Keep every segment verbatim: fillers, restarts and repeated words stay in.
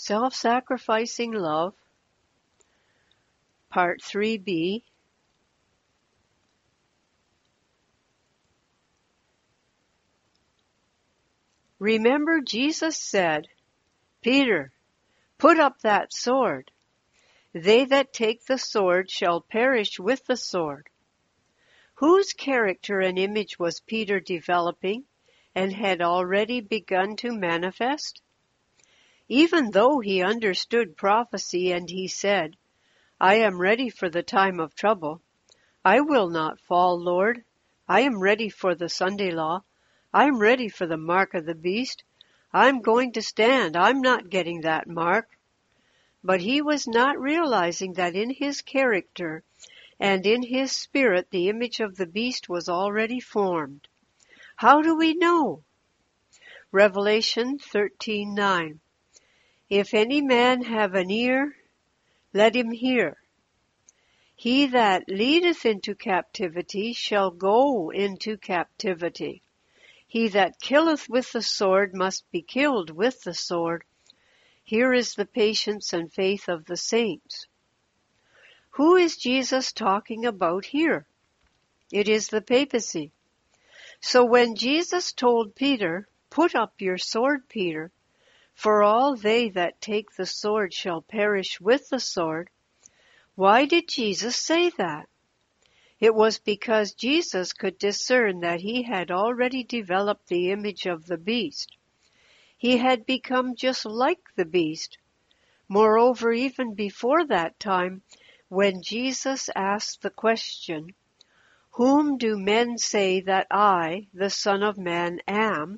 Self-Sacrificing Love, Part three B. Remember, Jesus said, Peter, put up that sword. They that take the sword shall perish with the sword. Whose character and image was Peter developing and had already begun to manifest? Even though he understood prophecy and he said, I am ready for the time of trouble. I will not fall, Lord. I am ready for the Sunday law. I'm ready for the mark of the beast. I'm going to stand. I'm not getting that mark. But he was not realizing that in his character and in his spirit the image of the beast was already formed. How do we know? Revelation thirteen nine. If any man have an ear, let him hear. He that leadeth into captivity shall go into captivity. He that killeth with the sword must be killed with the sword. Here is the patience and faith of the saints. Who is Jesus talking about here? It is the papacy. So when Jesus told Peter, put up your sword, Peter, for all they that take the sword shall perish with the sword, why did Jesus say that? It was because Jesus could discern that he had already developed the image of the beast. He had become just like the beast. Moreover, even before that time, when Jesus asked the question, whom do men say that I, the Son of Man, am?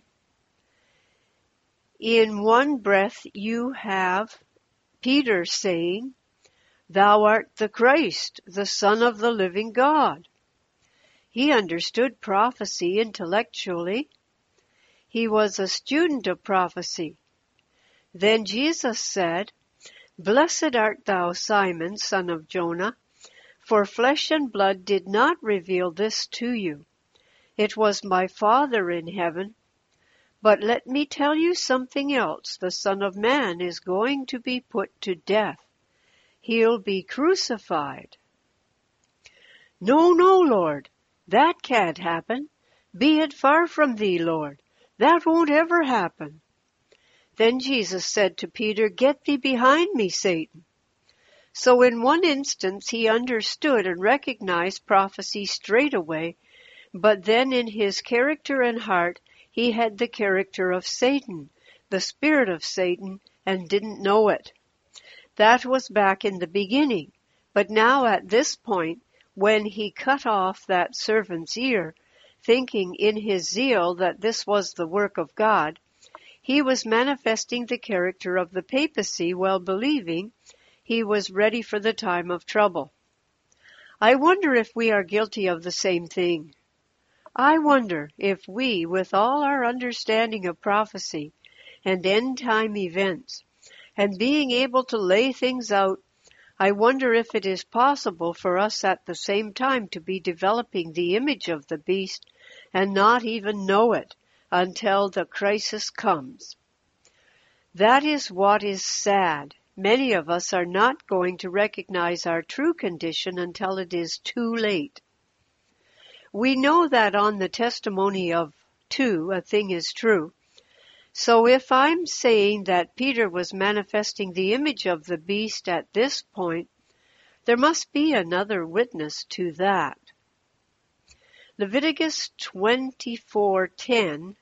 In one breath you have Peter saying, Thou art the Christ, the Son of the living God. He understood prophecy intellectually. He was a student of prophecy. Then Jesus said, Blessed art thou, Simon, son of Jonah, for flesh and blood did not reveal this to you. It was my Father in heaven. But let me tell you something else. The Son of Man is going to be put to death. He'll be crucified. No, no, Lord, that can't happen. Be it far from thee, Lord. That won't ever happen. Then Jesus said to Peter, Get thee behind me, Satan. So in one instance he understood and recognized prophecy straight away, but then in his character and heart he had the character of Satan, the spirit of Satan, and didn't know it. That was back in the beginning. But now at this point, when he cut off that servant's ear, thinking in his zeal that this was the work of God, he was manifesting the character of the papacy while believing he was ready for the time of trouble. I wonder if we are guilty of the same thing. I wonder if we, with all our understanding of prophecy and end-time events, and being able to lay things out, I wonder if it is possible for us at the same time to be developing the image of the beast and not even know it until the crisis comes. That is what is sad. Many of us are not going to recognize our true condition until it is too late. We know that on the testimony of two, a thing is true. So if I'm saying that Peter was manifesting the image of the beast at this point, there must be another witness to that. Leviticus twenty-four ten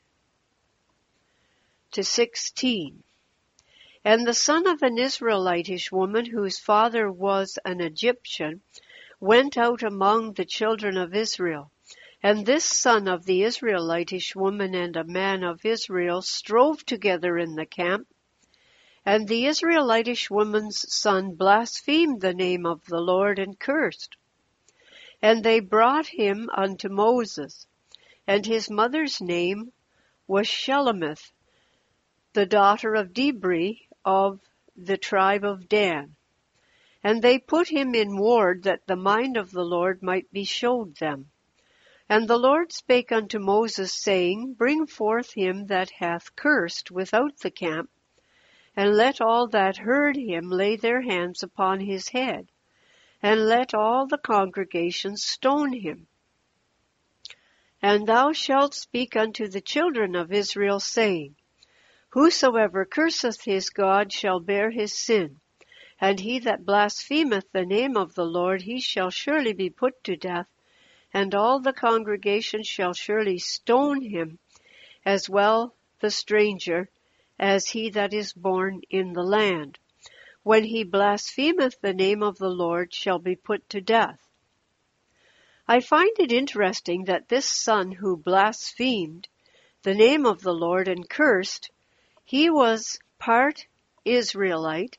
to sixteen. And the son of an Israelitish woman, whose father was an Egyptian, went out among the children of Israel. And this son of the Israelitish woman and a man of Israel strove together in the camp. And the Israelitish woman's son blasphemed the name of the Lord and cursed. And they brought him unto Moses. And his mother's name was Shelemith, the daughter of Dibri of the tribe of Dan. And they put him in ward that the mind of the Lord might be showed them. And the Lord spake unto Moses, saying, Bring forth him that hath cursed without the camp, and let all that heard him lay their hands upon his head, and let all the congregation stone him. And thou shalt speak unto the children of Israel, saying, Whosoever curseth his God shall bear his sin, and he that blasphemeth the name of the Lord, he shall surely be put to death, and all the congregation shall surely stone him, as well the stranger as he that is born in the land. When he blasphemeth the name of the Lord, shall be put to death. I find it interesting that this son who blasphemed the name of the Lord and cursed, he was part Israelite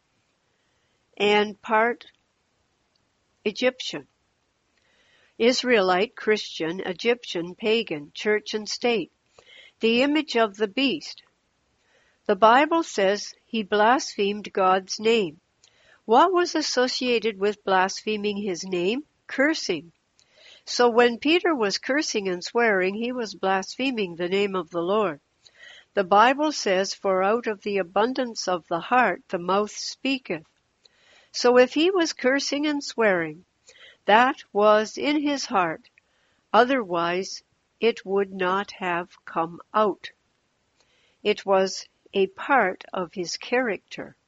and part Egyptian. Israelite, Christian, Egyptian, pagan, church and state. The image of the beast. The Bible says he blasphemed God's name. What was associated with blaspheming his name? Cursing. So when Peter was cursing and swearing, he was blaspheming the name of the Lord. The Bible says, For out of the abundance of the heart the mouth speaketh. So if he was cursing and swearing, that was in his heart. Otherwise, it would not have come out. It was a part of his character.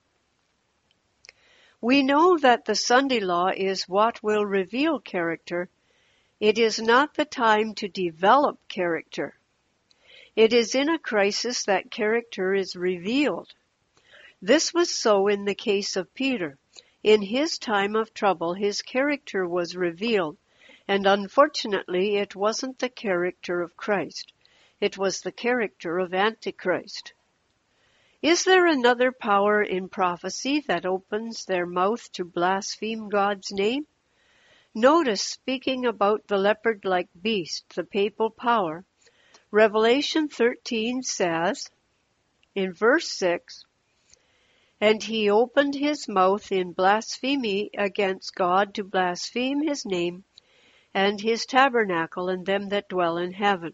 We know that the Sunday law is what will reveal character. It is not the time to develop character. It is in a crisis that character is revealed. This was so in the case of Peter. In his time of trouble, his character was revealed, and unfortunately it wasn't the character of Christ. It was the character of Antichrist. Is there another power in prophecy that opens their mouth to blaspheme God's name? Notice, speaking about the leopard-like beast, the papal power, Revelation thirteen says, in verse six, And he opened his mouth in blasphemy against God to blaspheme his name and his tabernacle and them that dwell in heaven.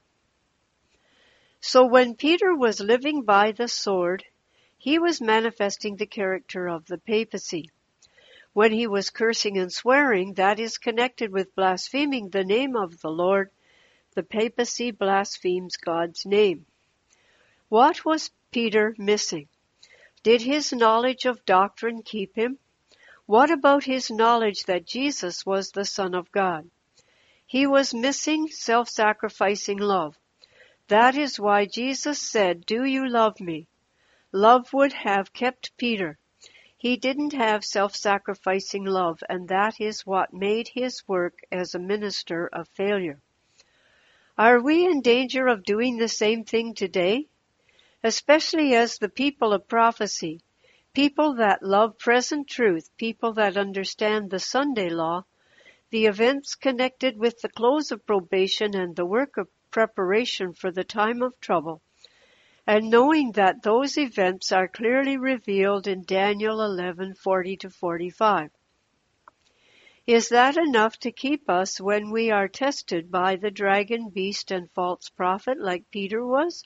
So when Peter was living by the sword, he was manifesting the character of the papacy. When he was cursing and swearing, that is connected with blaspheming the name of the Lord. The papacy blasphemes God's name. What was Peter missing? Did his knowledge of doctrine keep him? What about his knowledge that Jesus was the Son of God? He was missing self-sacrificing love. That is why Jesus said, Do you love me? Love would have kept Peter. He didn't have self-sacrificing love, and that is what made his work as a minister a failure. Are we in danger of doing the same thing today? Especially as the people of prophecy, people that love present truth, people that understand the Sunday law, the events connected with the close of probation and the work of preparation for the time of trouble, and knowing that those events are clearly revealed in Daniel eleven forty to forty-five. Is that enough to keep us when we are tested by the dragon, beast, and false prophet like Peter was?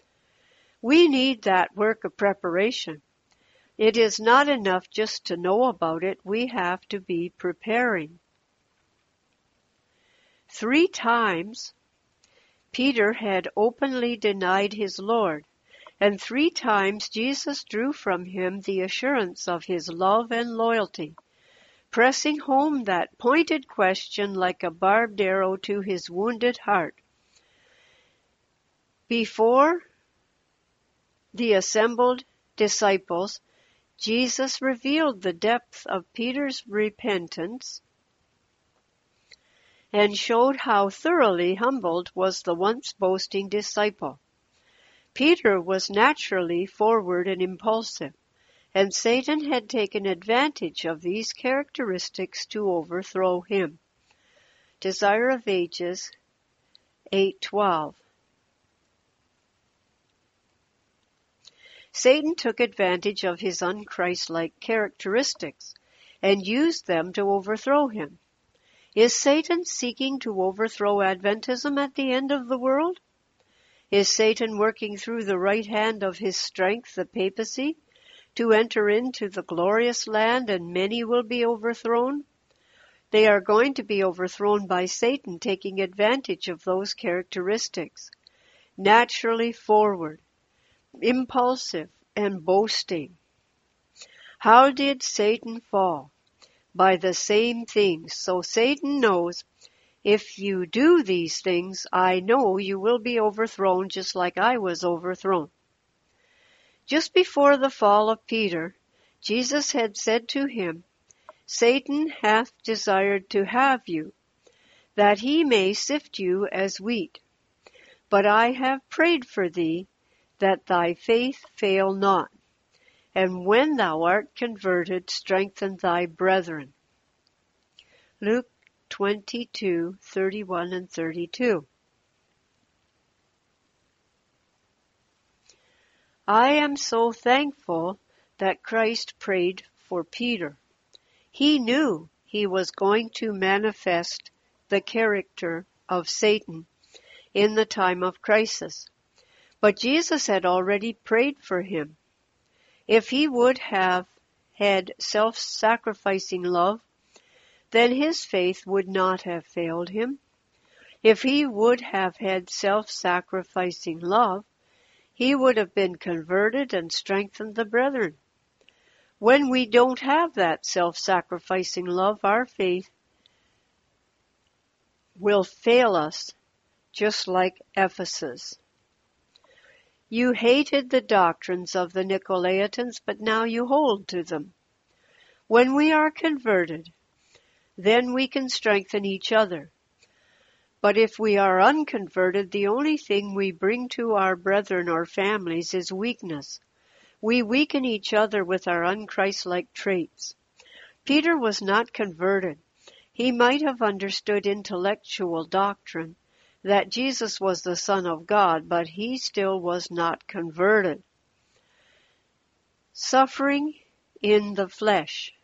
We need that work of preparation. It is not enough just to know about it. We have to be preparing. Three times Peter had openly denied his Lord, and three times Jesus drew from him the assurance of his love and loyalty, pressing home that pointed question like a barbed arrow to his wounded heart. Before the assembled disciples, Jesus revealed the depth of Peter's repentance and showed how thoroughly humbled was the once boasting disciple. Peter was naturally forward and impulsive, and Satan had taken advantage of these characteristics to overthrow him. Desire of Ages eight twelve. Satan took advantage of his un-Christ-like characteristics and used them to overthrow him. Is Satan seeking to overthrow Adventism at the end of the world? Is Satan working through the right hand of his strength, the papacy, to enter into the glorious land, and many will be overthrown? They are going to be overthrown by Satan, taking advantage of those characteristics. Naturally forward, impulsive, and boasting. How did Satan fall? By the same things. So Satan knows, if you do these things, I know you will be overthrown just like I was overthrown. Just before the fall of Peter, Jesus had said to him, Satan hath desired to have you, that he may sift you as wheat. But I have prayed for thee, that thy faith fail not. And when thou art converted, strengthen thy brethren. Luke twenty-two, thirty-one and thirty-two. I am so thankful that Christ prayed for Peter. He knew he was going to manifest the character of Satan in the time of crisis. But Jesus had already prayed for him. If he would have had self-sacrificing love, then his faith would not have failed him. If he would have had self-sacrificing love, he would have been converted and strengthened the brethren. When we don't have that self-sacrificing love, our faith will fail us, just like Ephesus. You hated the doctrines of the Nicolaitans, but now you hold to them. When we are converted, then we can strengthen each other. But if we are unconverted, the only thing we bring to our brethren or families is weakness. We weaken each other with our unchristlike traits. Peter was not converted. He might have understood intellectual doctrine, that Jesus was the Son of God, but he still was not converted. Suffering in the flesh.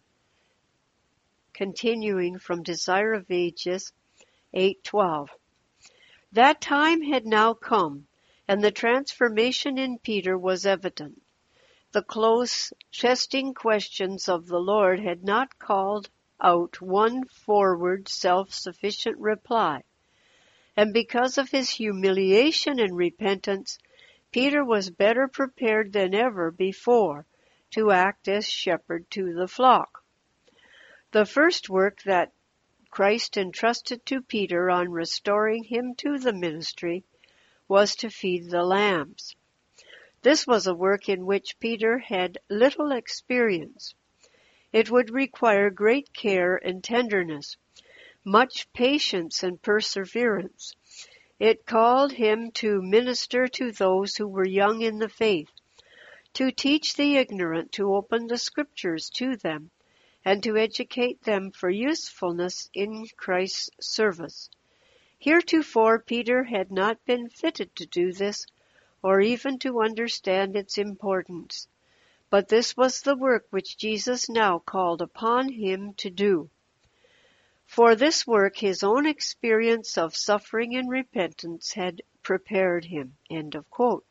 Continuing from Desire of Ages eight twelve. That time had now come, and the transformation in Peter was evident. The close, testing questions of the Lord had not called out one forward, self-sufficient reply. And because of his humiliation and repentance, Peter was better prepared than ever before to act as shepherd to the flock. The first work that Christ entrusted to Peter on restoring him to the ministry was to feed the lambs. This was a work in which Peter had little experience. It would require great care and tenderness, much patience and perseverance. It called him to minister to those who were young in the faith, to teach the ignorant, to open the scriptures to them, and to educate them for usefulness in Christ's service. Heretofore Peter had not been fitted to do this, or even to understand its importance. But this was the work which Jesus now called upon him to do. For this work his own experience of suffering and repentance had prepared him. End of quote.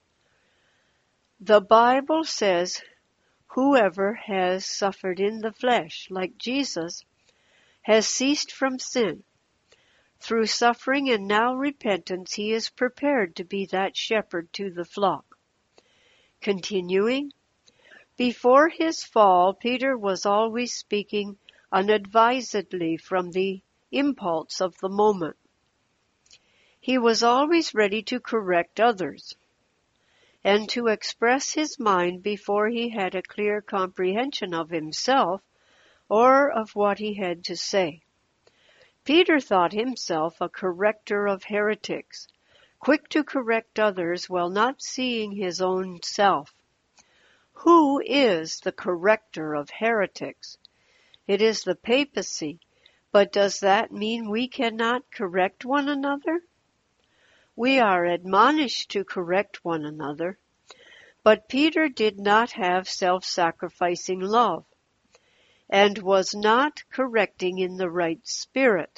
The Bible says, whoever has suffered in the flesh, like Jesus, has ceased from sin. Through suffering and now repentance, he is prepared to be that shepherd to the flock. Continuing, before his fall, Peter was always speaking unadvisedly from the impulse of the moment. He was always ready to correct others and to express his mind before he had a clear comprehension of himself or of what he had to say. Peter thought himself a corrector of heretics, quick to correct others while not seeing his own self. Who is the corrector of heretics? It is the papacy, but does that mean we cannot correct one another? We are admonished to correct one another, but Peter did not have self-sacrificing love, and was not correcting in the right spirit.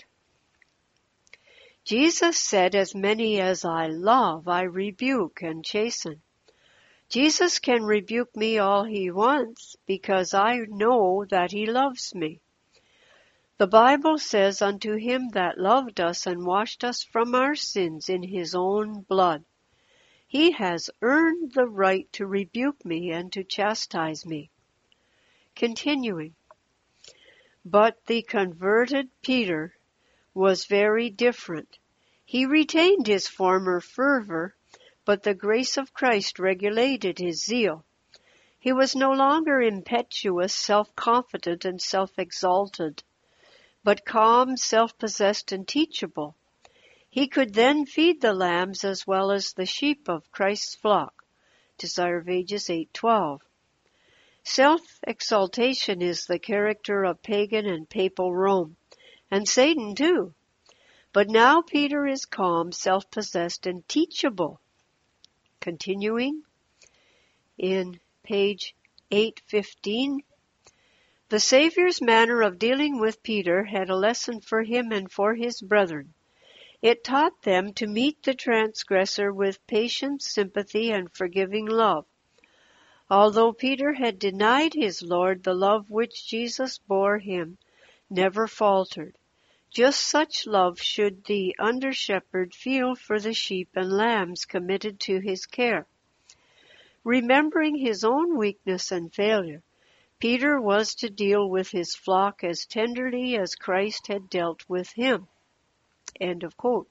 Jesus said, as many as I love, I rebuke and chasten. Jesus can rebuke me all he wants because I know that he loves me. The Bible says, unto him that loved us and washed us from our sins in his own blood. He has earned the right to rebuke me and to chastise me. Continuing. But the converted Peter was very different. He retained his former fervor, but the grace of Christ regulated his zeal. He was no longer impetuous, self-confident, and self-exalted, but calm, self-possessed, and teachable. He could then feed the lambs as well as the sheep of Christ's flock. Desire of Ages eight twelve. Self-exaltation is the character of pagan and papal Rome, and Satan too. But now Peter is calm, self-possessed, and teachable. Continuing in page eight fifteen, the Savior's manner of dealing with Peter had a lesson for him and for his brethren. It taught them to meet the transgressor with patience, sympathy, and forgiving love. Although Peter had denied his Lord, the love which Jesus bore him never faltered. Just such love should the under-shepherd feel for the sheep and lambs committed to his care. Remembering his own weakness and failure, Peter was to deal with his flock as tenderly as Christ had dealt with him. End of quote.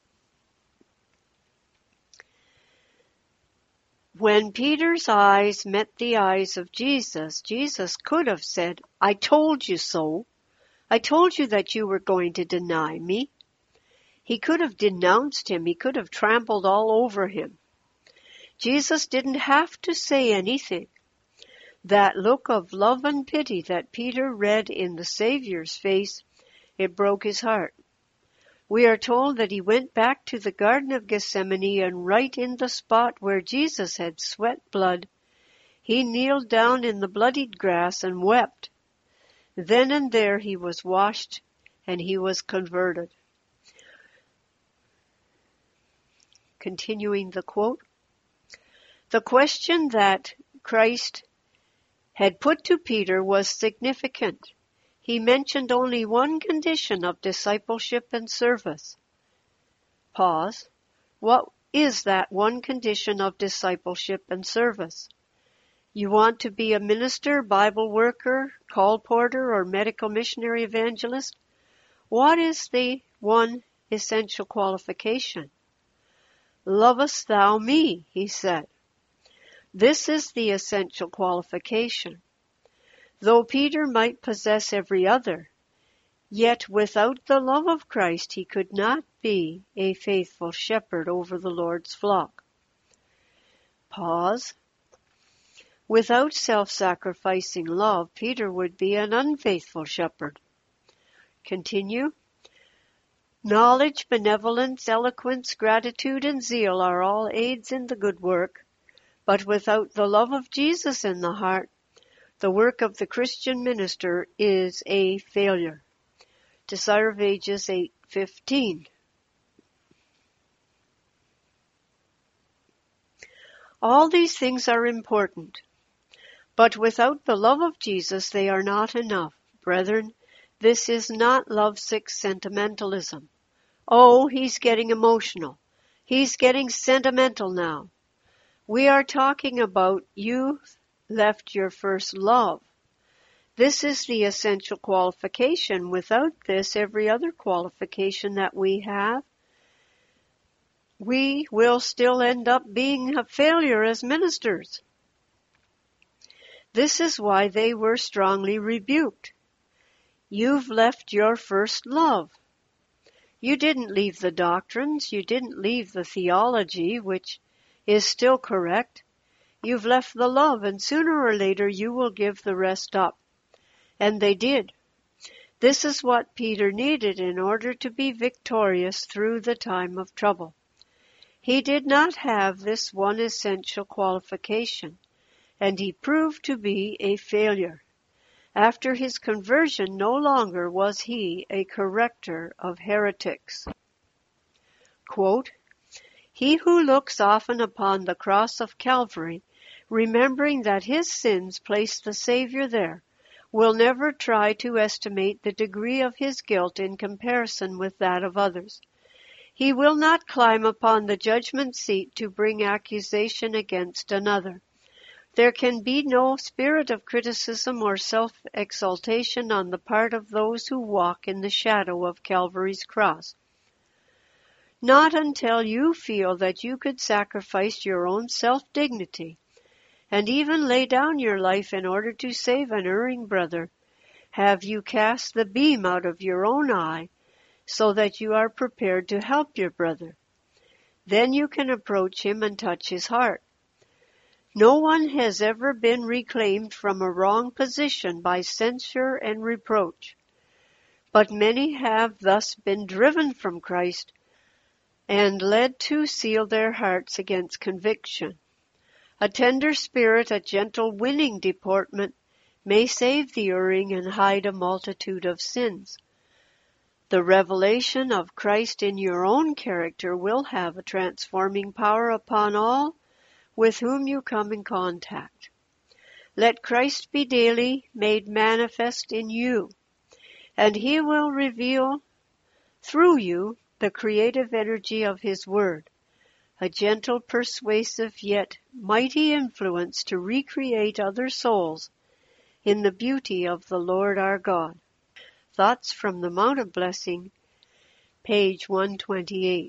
When Peter's eyes met the eyes of Jesus, Jesus could have said, I told you so. I told you that you were going to deny me. He could have denounced him. He could have trampled all over him. Jesus didn't have to say anything. That look of love and pity that Peter read in the Savior's face, it broke his heart. We are told that he went back to the Garden of Gethsemane, and right in the spot where Jesus had sweat blood, he kneeled down in the bloodied grass and wept. Then and there he was washed and he was converted. Continuing the quote, the question that Christ had put to Peter was significant. He mentioned only one condition of discipleship and service. Pause. What is that one condition of discipleship and service? You want to be a minister, Bible worker, call porter, or medical missionary evangelist? What is the one essential qualification? Lovest thou me, he said. This is the essential qualification. Though Peter might possess every other, yet without the love of Christ he could not be a faithful shepherd over the Lord's flock. Pause. Without self-sacrificing love, Peter would be an unfaithful shepherd. Continue. Knowledge, benevolence, eloquence, gratitude, and zeal are all aids in the good work, but without the love of Jesus in the heart, the work of the Christian minister is a failure. Desire of Ages eight fifteen. All these things are important, but without the love of Jesus they are not enough. Brethren, this is not lovesick sentimentalism. Oh, he's getting emotional. He's getting sentimental now. We are talking about you left your first love. This is the essential qualification. Without this, every other qualification that we have, we will still end up being a failure as ministers. This is why they were strongly rebuked. You've left your first love. You didn't leave the doctrines. You didn't leave the theology, which is still correct. You've left the love, and sooner or later you will give the rest up. And they did. This is what Peter needed in order to be victorious through the time of trouble. He did not have this one essential qualification, and he proved to be a failure. After his conversion, no longer was he a corrector of heretics. Quote, he who looks often upon the cross of Calvary remembering that his sins placed the Savior there, will never try to estimate the degree of his guilt in comparison with that of others. He will not climb upon the judgment seat to bring accusation against another. There can be no spirit of criticism or self-exaltation on the part of those who walk in the shadow of Calvary's cross. Not until you feel that you could sacrifice your own self-dignity and even lay down your life in order to save an erring brother, have you cast the beam out of your own eye so that you are prepared to help your brother. Then you can approach him and touch his heart. No one has ever been reclaimed from a wrong position by censure and reproach, but many have thus been driven from Christ and led to seal their hearts against conviction. A tender spirit, a gentle winning deportment may save the erring and hide a multitude of sins. The revelation of Christ in your own character will have a transforming power upon all with whom you come in contact. Let Christ be daily made manifest in you, and he will reveal through you the creative energy of his word, a gentle, persuasive, yet mighty influence to recreate other souls in the beauty of the Lord our God. Thoughts from the Mount of Blessing, page one twenty-eight.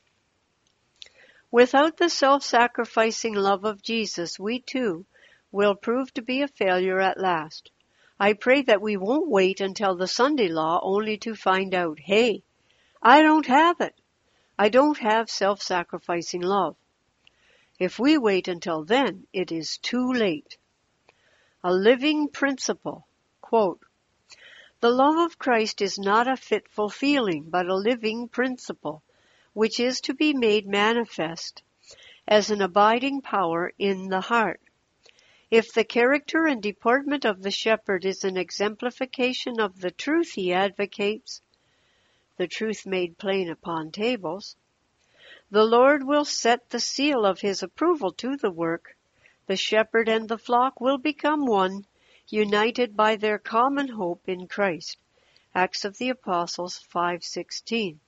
Without the self-sacrificing love of Jesus, we too will prove to be a failure at last. I pray that we won't wait until the Sunday law only to find out, hey, I don't have it. I don't have self-sacrificing love. If we wait until then, it is too late. A living principle, quote, the love of Christ is not a fitful feeling, but a living principle, which is to be made manifest as an abiding power in the heart. If the character and deportment of the shepherd is an exemplification of the truth he advocates, the truth made plain upon tables, the Lord will set the seal of his approval to the work. The shepherd and the flock will become one, united by their common hope in Christ. Acts of the Apostles five sixteen.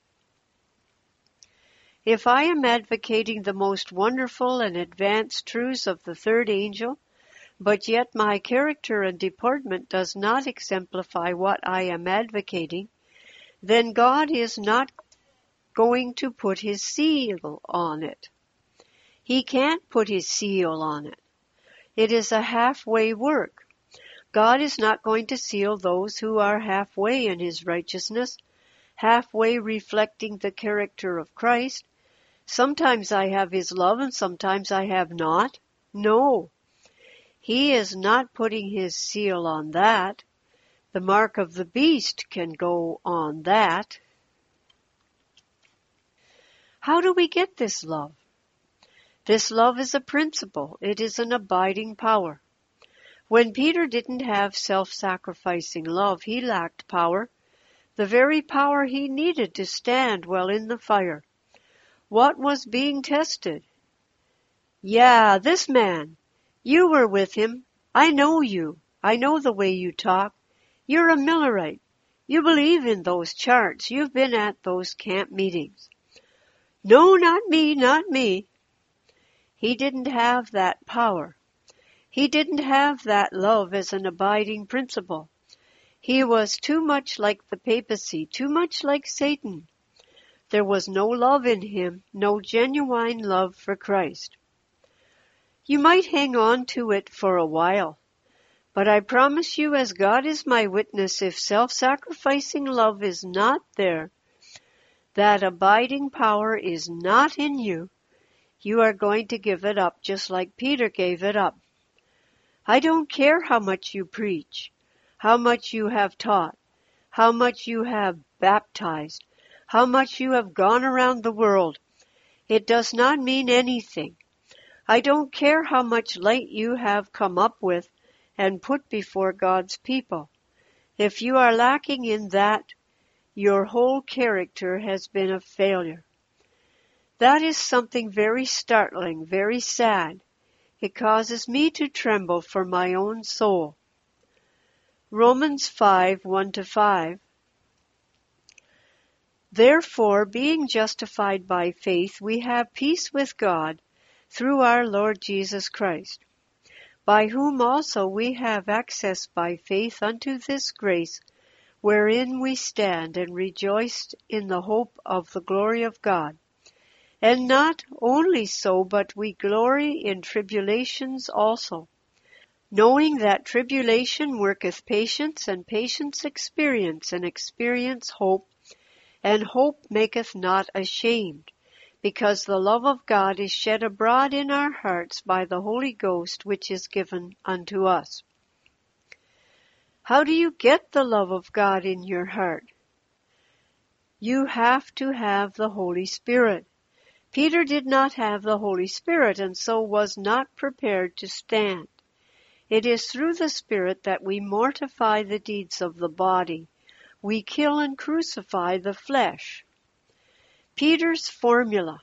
If I am advocating the most wonderful and advanced truths of the third angel, but yet my character and deportment does not exemplify what I am advocating, then God is not going to put his seal on it. He can't put his seal on it. It is a halfway work. God is not going to seal those who are halfway in his righteousness, halfway reflecting the character of Christ. Sometimes I have his love and sometimes I have not. No, he is not putting his seal on that. The mark of the beast can go on that. How do we get this love? This love is a principle. It is an abiding power. When Peter didn't have self-sacrificing love, he lacked power, the very power he needed to stand well in the fire. What was being tested? Yeah, this man. You were with him. I know you. I know the way you talk. You're a Millerite. You believe in those charts. You've been at those camp meetings. No, not me, not me. He didn't have that power. He didn't have that love as an abiding principle. He was too much like the papacy, too much like Satan. There was no love in him, no genuine love for Christ. You might hang on to it for a while, but I promise you, as God is my witness, if self-sacrificing love is not there, that abiding power is not in you, you are going to give it up just like Peter gave it up. I don't care how much you preach, how much you have taught, how much you have baptized, how much you have gone around the world. It does not mean anything. I don't care how much light you have come up with and put before God's people. If you are lacking in that, your whole character has been a failure. That is something very startling, very sad. It causes me to tremble for my own soul. Romans five, one to five. Therefore, being justified by faith, we have peace with God through our Lord Jesus Christ, by whom also we have access by faith unto this grace, wherein we stand and rejoice in the hope of the glory of God. And not only so, but we glory in tribulations also, knowing that tribulation worketh patience, and patience experience, and experience hope, and hope maketh not ashamed, because the love of God is shed abroad in our hearts by the Holy Ghost, which is given unto us. How do you get the love of God in your heart? You have to have the Holy Spirit. Peter did not have the Holy Spirit, and so was not prepared to stand. It is through the Spirit that we mortify the deeds of the body. We kill and crucify the flesh. Peter's formula.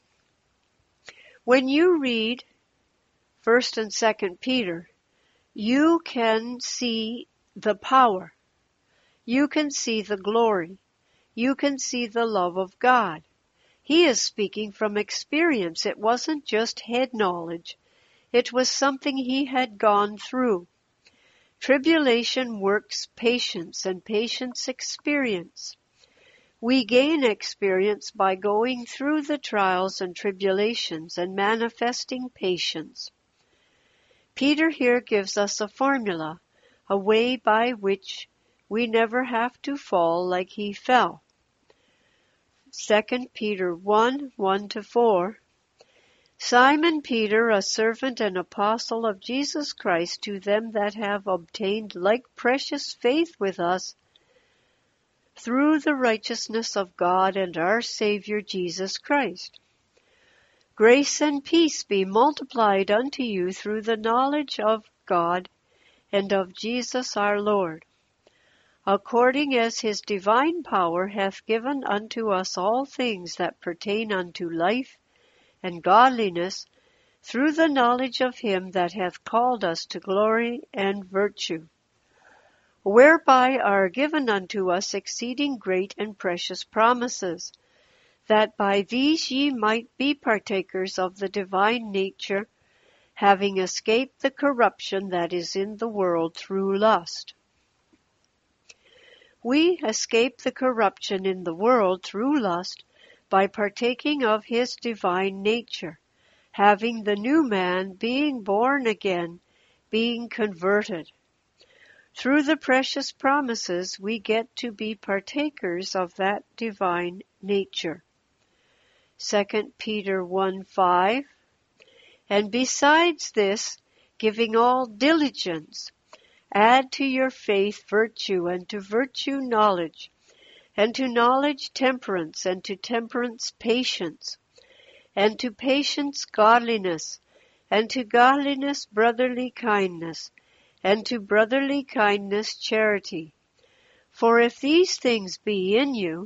When you read First and Second Peter, you can see the power. You can see the glory. You can see the love of God. He is speaking from experience. It wasn't just head knowledge. It was something he had gone through. Tribulation works patience, and patience experience. We gain experience by going through the trials and tribulations and manifesting patience. Peter here gives us a formula, a way by which we never have to fall like he fell. Second Peter one, one to four. Simon Peter, a servant and apostle of Jesus Christ, to them that have obtained like precious faith with us, through the righteousness of God and our Savior Jesus Christ. Grace and peace be multiplied unto you through the knowledge of God and of Jesus our Lord, according as his divine power hath given unto us all things that pertain unto life and godliness, through the knowledge of him that hath called us to glory and virtue, whereby are given unto us exceeding great and precious promises, that by these ye might be partakers of the divine nature, having escaped the corruption that is in the world through lust. We escape the corruption in the world through lust by partaking of his divine nature, having the new man, being born again, being converted. Through the precious promises, we get to be partakers of that divine nature. Second Peter one, five. And besides this, giving all diligence, add to your faith virtue, and to virtue knowledge, and to knowledge temperance, and to temperance patience, and to patience godliness, and to godliness brotherly kindness, and to brotherly kindness charity. For if these things be in you,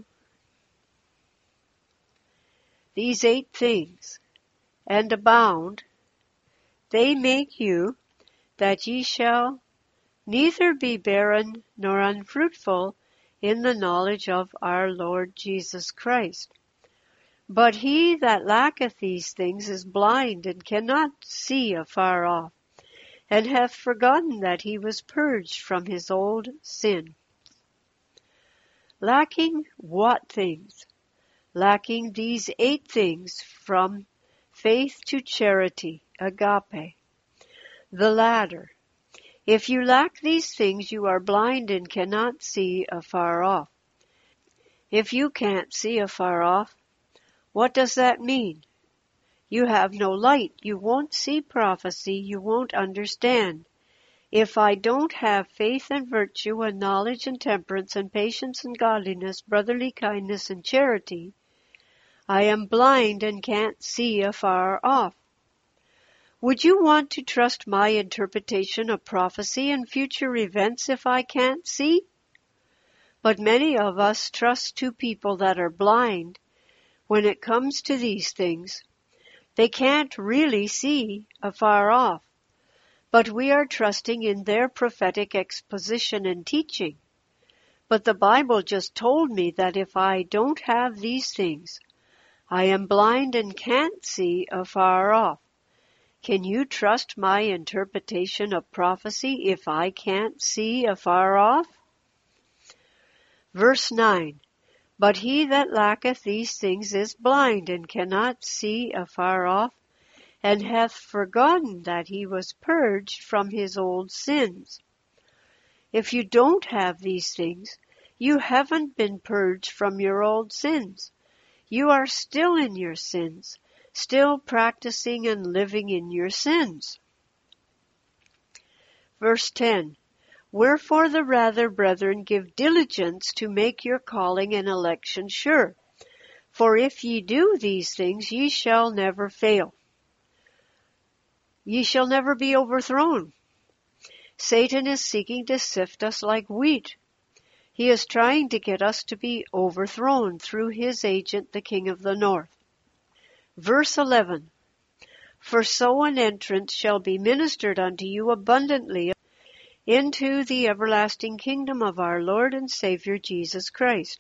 these eight things, and abound, they make you that ye shall neither be barren nor unfruitful in the knowledge of our Lord Jesus Christ. But he that lacketh these things is blind, and cannot see afar off, and hath forgotten that he was purged from his old sin. Lacking what things? Lacking these eight things, from faith to charity, agape. The latter. If you lack these things, you are blind and cannot see afar off. If you can't see afar off, what does that mean? You have no light. You won't see prophecy. You won't understand. If I don't have faith and virtue and knowledge and temperance and patience and godliness, brotherly kindness and charity, I am blind and can't see afar off. Would you want to trust my interpretation of prophecy and future events if I can't see? But many of us trust to people that are blind when it comes to these things. They can't really see afar off, but we are trusting in their prophetic exposition and teaching. But the Bible just told me that if I don't have these things, I am blind and can't see afar off. Can you trust my interpretation of prophecy if I can't see afar off? Verse nine. But he that lacketh these things is blind, and cannot see afar off, and hath forgotten that he was purged from his old sins. If you don't have these things, you haven't been purged from your old sins. You are still in your sins, still practicing and living in your sins. Verse ten. Wherefore the rather, brethren, give diligence to make your calling and election sure. For if ye do these things, ye shall never fail. Ye shall never be overthrown. Satan is seeking to sift us like wheat. He is trying to get us to be overthrown through his agent, the king of the north. Verse eleven. For so an entrance shall be ministered unto you abundantly into the everlasting kingdom of our Lord and Savior Jesus Christ.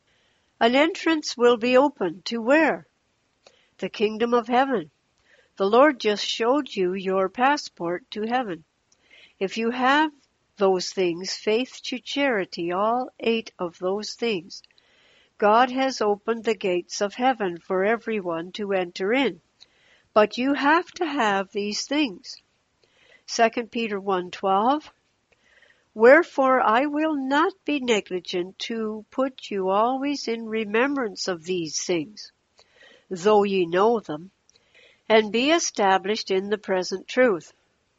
An entrance will be opened to where? The kingdom of heaven. The Lord just showed you your passport to heaven. If you have those things, faith to charity, all eight of those things, God has opened the gates of heaven for everyone to enter in. But you have to have these things. Second Peter one twelve. Wherefore I will not be negligent to put you always in remembrance of these things, though ye know them, and be established in the present truth.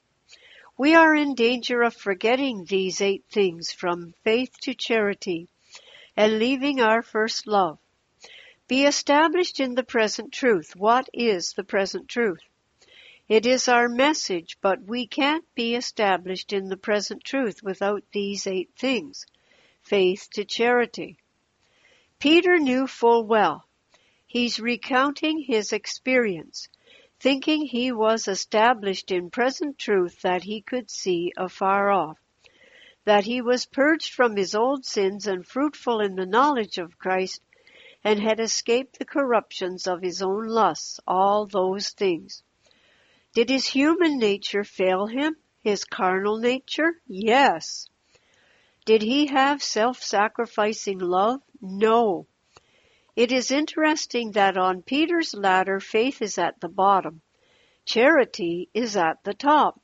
We are in danger of forgetting these eight things, from faith to charity, and leaving our first love. Be established in the present truth. What is the present truth? It is our message, but we can't be established in the present truth without these eight things. Faith to charity. Peter knew full well. He's recounting his experience, thinking he was established in present truth that he could see afar off, that he was purged from his old sins and fruitful in the knowledge of Christ, and had escaped the corruptions of his own lusts, all those things. Did his human nature fail him? His carnal nature? Yes. Did he have self-sacrificing love? No. It is interesting that on Peter's ladder, faith is at the bottom. Charity is at the top.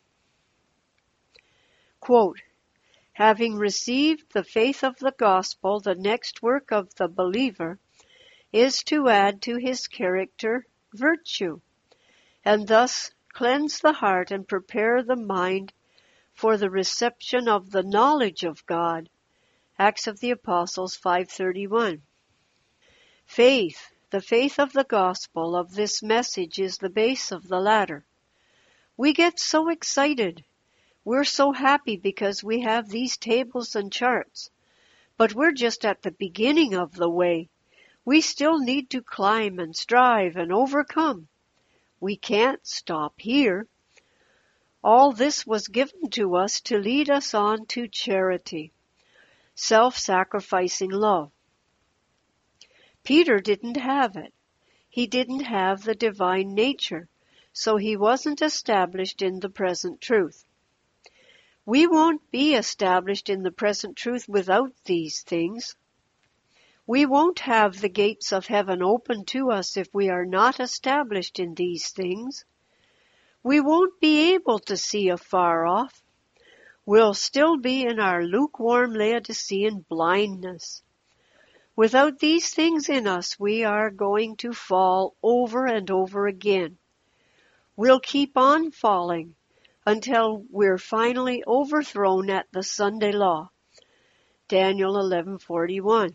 Quote, having received the faith of the gospel, the next work of the believer is to add to his character virtue, and thus cleanse the heart and prepare the mind for the reception of the knowledge of God. Acts of the Apostles five thirty-one. Faith, the faith of the gospel of this message, is the base of the ladder. We get so excited. We're so happy because we have these tables and charts. But we're just at the beginning of the way. We still need to climb and strive and overcome. We can't stop here. All this was given to us to lead us on to charity, self-sacrificing love. Peter didn't have it. He didn't have the divine nature, so he wasn't established in the present truth. We won't be established in the present truth without these things. We won't have the gates of heaven open to us if we are not established in these things. We won't be able to see afar off. We'll still be in our lukewarm Laodicean blindness. Without these things in us, we are going to fall over and over again. We'll keep on falling until we're finally overthrown at the Sunday law. Daniel eleven forty-one.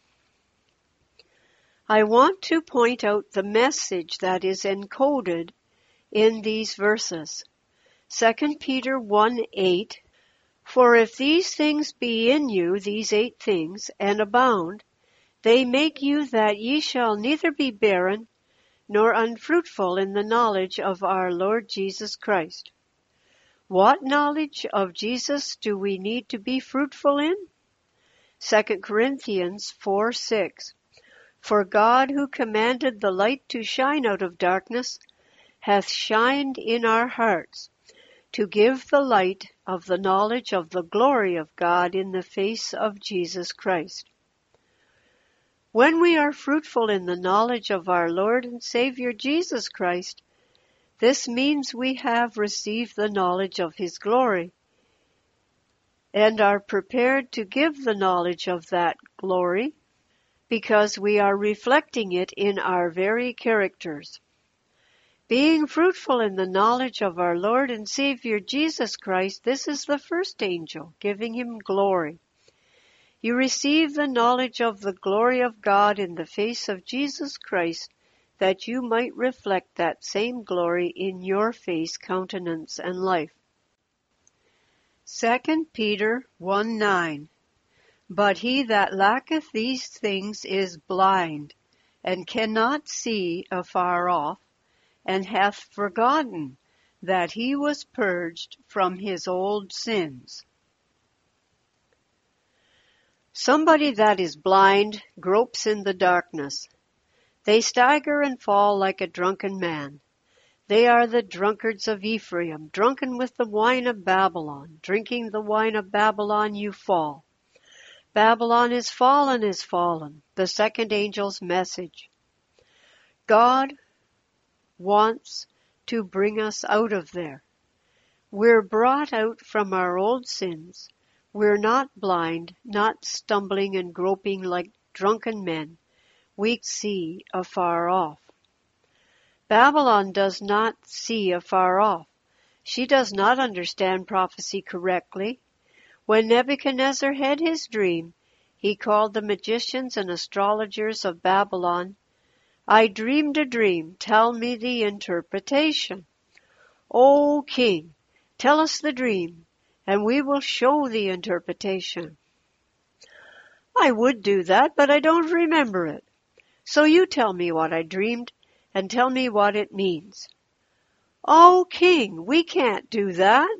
I want to point out the message that is encoded in these verses. Second Peter one eight. For if these things be in you, these eight things, and abound, they make you that ye shall neither be barren, nor unfruitful in the knowledge of our Lord Jesus Christ. What knowledge of Jesus do we need to be fruitful in? Second Corinthians four six. For God, who commanded the light to shine out of darkness, hath shined in our hearts, to give the light of the knowledge of the glory of God in the face of Jesus Christ. When we are fruitful in the knowledge of our Lord and Savior Jesus Christ, this means we have received the knowledge of His glory and are prepared to give the knowledge of that glory because we are reflecting it in our very characters. Being fruitful in the knowledge of our Lord and Savior Jesus Christ, this is the first angel, giving Him glory. You receive the knowledge of the glory of God in the face of Jesus Christ, that you might reflect that same glory in your face, countenance, and life. Second Peter one nine. But he that lacketh these things is blind, and cannot see afar off, and hath forgotten that he was purged from his old sins. Somebody that is blind gropes in the darkness. They stagger and fall like a drunken man. They are the drunkards of Ephraim, drunken with the wine of Babylon. Drinking the wine of Babylon, you fall. Babylon is fallen, is fallen. The second angel's message. God wants to bring us out of there. We're brought out from our old sins. We're not blind, not stumbling and groping like drunken men. We see afar off. Babylon does not see afar off. She does not understand prophecy correctly. When Nebuchadnezzar had his dream, he called the magicians and astrologers of Babylon. I dreamed a dream. Tell me the interpretation. O king, tell us the dream, and we will show the interpretation. I would do that, but I don't remember it. So you tell me what I dreamed, and tell me what it means. O king, we can't do that.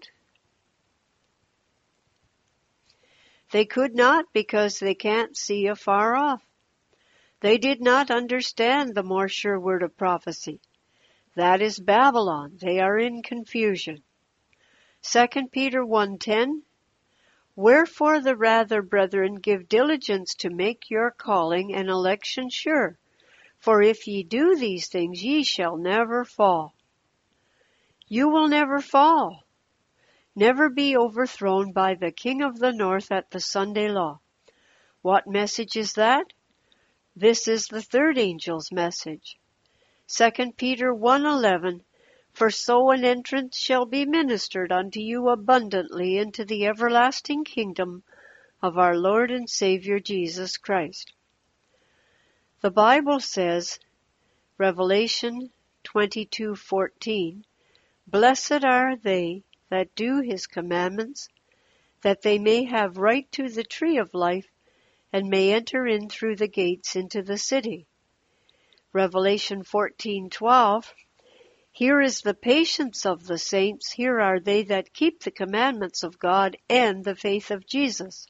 They could not because they can't see afar off. They did not understand the more sure word of prophecy. That is Babylon. They are in confusion. Second Peter one ten. Wherefore the rather, brethren, give diligence to make your calling and election sure. For if ye do these things, ye shall never fall. You will never fall. Never be overthrown by the king of the north at the Sunday law. What message is that? This is the third angel's message. Second Peter one eleven. For so an entrance shall be ministered unto you abundantly into the everlasting kingdom of our Lord and Savior Jesus Christ. The Bible says, Revelation twenty-two fourteen, Blessed are they that do his commandments, that they may have right to the tree of life, and may enter in through the gates into the city. Revelation fourteen twelve, Here is the patience of the saints, here are they that keep the commandments of God and the faith of Jesus.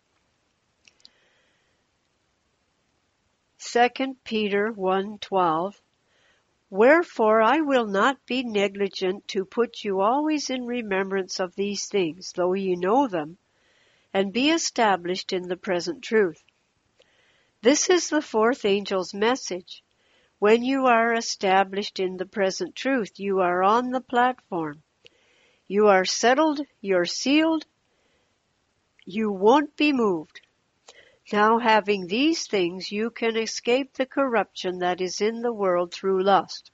Second Peter one twelve, Wherefore I will not be negligent to put you always in remembrance of these things, though ye know them, and be established in the present truth. This is the fourth angel's message. When you are established in the present truth, you are on the platform. You are settled, you're sealed, you won't be moved. Now having these things, you can escape the corruption that is in the world through lust.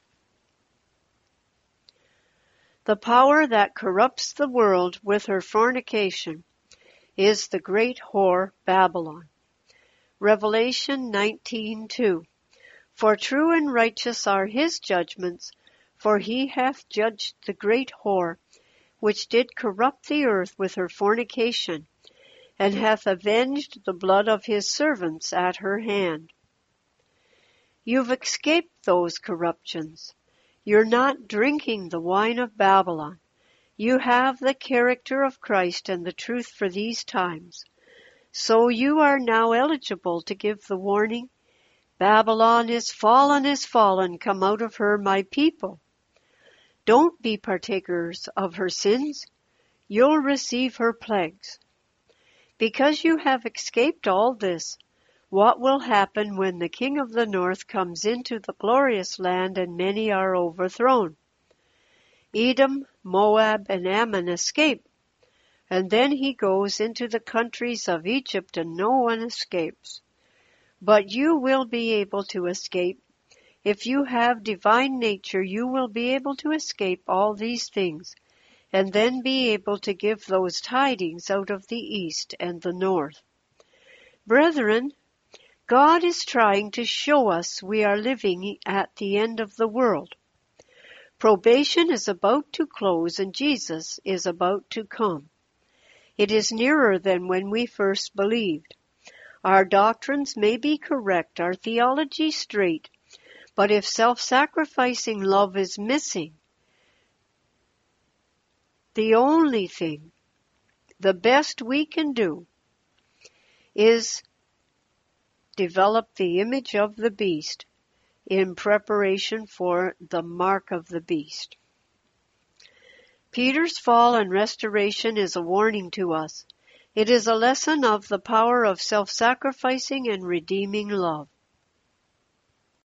The power that corrupts the world with her fornication is the great whore Babylon. Revelation nineteen two. For true and righteous are his judgments, for he hath judged the great whore, which did corrupt the earth with her fornication, and hath avenged the blood of his servants at her hand. You've escaped those corruptions. You're not drinking the wine of Babylon. You have the character of Christ and the truth for these times. So you are now eligible to give the warning, Babylon is fallen, is fallen, come out of her, my people. Don't be partakers of her sins. You'll receive her plagues. Because you have escaped all this, what will happen when the king of the north comes into the glorious land and many are overthrown? Edom, Moab, and Ammon escape, and then he goes into the countries of Egypt and no one escapes. But you will be able to escape. If you have divine nature, you will be able to escape all these things, and then be able to give those tidings out of the east and the north. Brethren, God is trying to show us we are living at the end of the world. Probation is about to close and Jesus is about to come. It is nearer than when we first believed. Our doctrines may be correct, our theology straight, but if self-sacrificing love is missing, the only thing, the best we can do, is develop the image of the beast in preparation for the mark of the beast. Peter's fall and restoration is a warning to us. It is a lesson of the power of self-sacrificing and redeeming love.